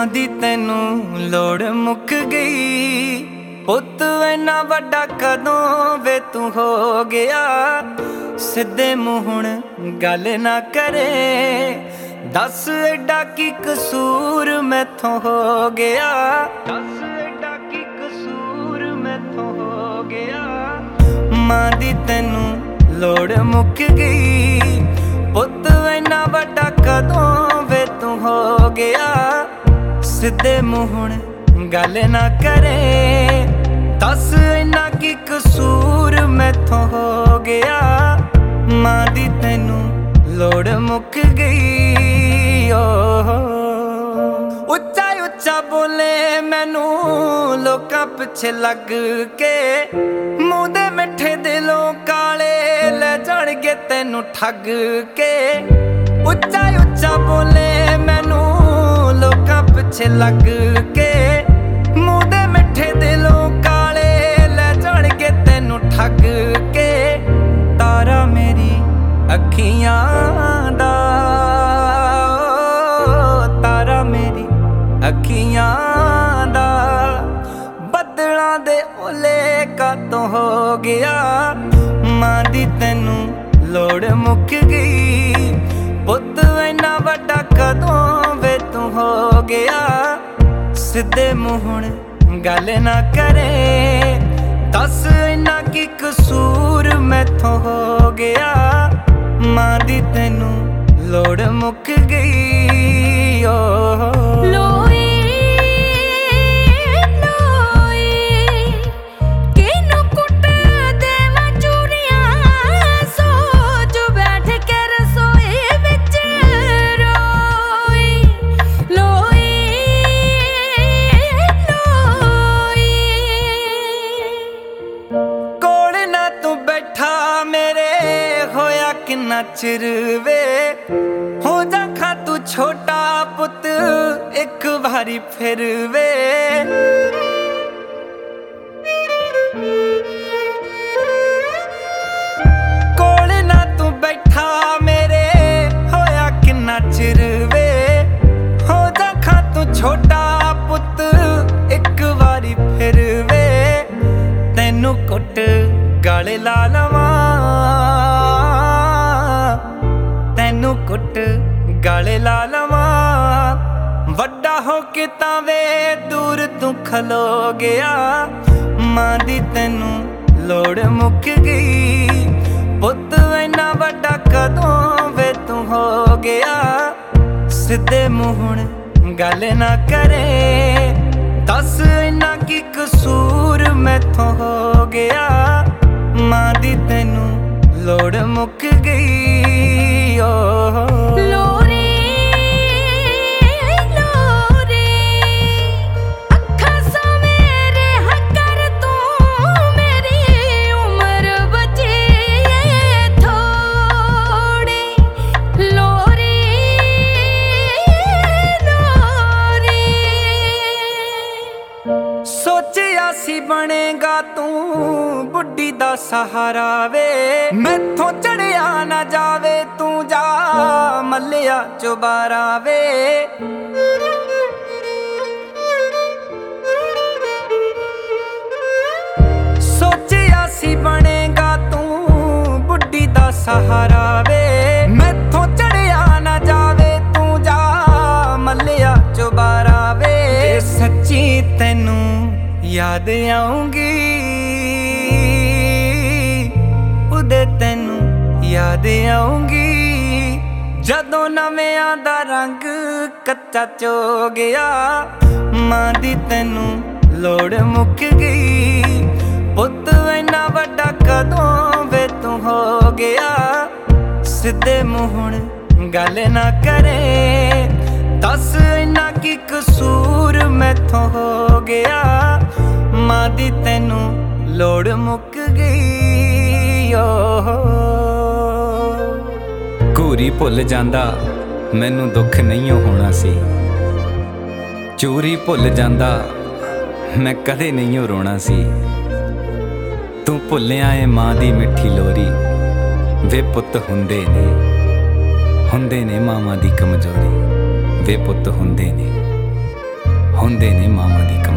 दी तैनू लोड़ मुक गई। पुत इन्ना वड्डा कदों वे तू हो गया। सिद्धे मूंह हुण गल ना करे, दस एडा की कसूर मैथों हो गया। दस एडा की कसूर मैथों हो गया। मां दी तैनू लोड़ मुक गई। पुत इन्ना वड्डा कदों वे तू हो गया। सिद्धे मूंह हुण गल ना करे, दस इन्ना की कसूर मैथों हो गया। मां दी तैनू लोड़ मुक गई। उच्चा उच्चा बोले मैनू लोकां पिछे लग के, मूंह दे मिठे दिलों काले ले जाणगे तैनू ठग के। उच्चा उच्चा बोले मैनू लोकां पिछे लग के, मूंह दे मिठे दिलों काले ले जाणगे तैनू ठग के। तारा मेरी अखियां दा, तारा मेरी अखियां दा, बदलां दे ओले कातों हो गया। मां दी तैनू लोड़ मुक गई। पुत इन्ना वड्डा कदों वे तू हो गया। सिद्धे मूंह हुण गल ना करे, दस इन्ना की कसूर मैथों हो गया। मां दी तैनू लोड़ मुक गई। लोई लोई किनू कुट देवां चूड़ियां, सोच बैठ के रसोई विच रोई। लोई लोई कोल ना तू बैठा मेरे होया किन्ना चिर वे। हो जा खा तू छोटा पुत एक बारी फिर वे। कोल ना तू बैठा मेरे होया किन्ना चिर वे। हो जा खा तू छोटा पुत एक बारी फिर वे। तैनू कुट गल ला लवां, तैनू कुट गल ला लवां। वड्डा हो के तावे दूर तू खलो गया। मां दी तैनू लोड़ मुक गई। पुत इन्ना वड्डा कदों वे तू हो गया। सिद्धे मूंह हुण गल ना करे, दस इन्ना की कसूर मैथों हो गया। मां दी तैनू लोड़ मुक गई। लोरी लोरी अखां सवेरे हकर तू, मेरी उम्र बची थोड़ी। लोरी लोरी सोचिया सी बनेगा तू बुढ़ी दा सहारा वे। मैथों चढ़िया ना जावे तू जा मल्लिया चुबारा वे। सोचिया सी बनेगा तू बुढ़ी दा सहारा वे। मैथों चढ़िया ना जावे तू जा मल्लिया चुबारा वे। सच्ची तैनू याद आऊंगी, उदे तैनू याद आऊंगी। जदों नवेआं दा रंग कच्चा चो गया। मां दी तैनू लोड़ मुक गई। पुत इन्ना वड्डा कदों वे तू हो गया। सिद्धे मूंह हुण गल ना करे, दस इन्ना की कसूर मैथों हो गया। मां दी तैनू लोड़ मुक गई। घूरी भुल जांदा मैनू दुख नहीं होना सी। चूरी भुल जांदा मैं कदे नहीं रोना सी। तू भुलिया है मां दी मिठी लोरी, वे पुत हुंदे ने मावां दी कमजोरी। वे पुत हुंदे ने ਹੁੰਦੇ ਨੇ ਮਾਵਾਂ ਦੀ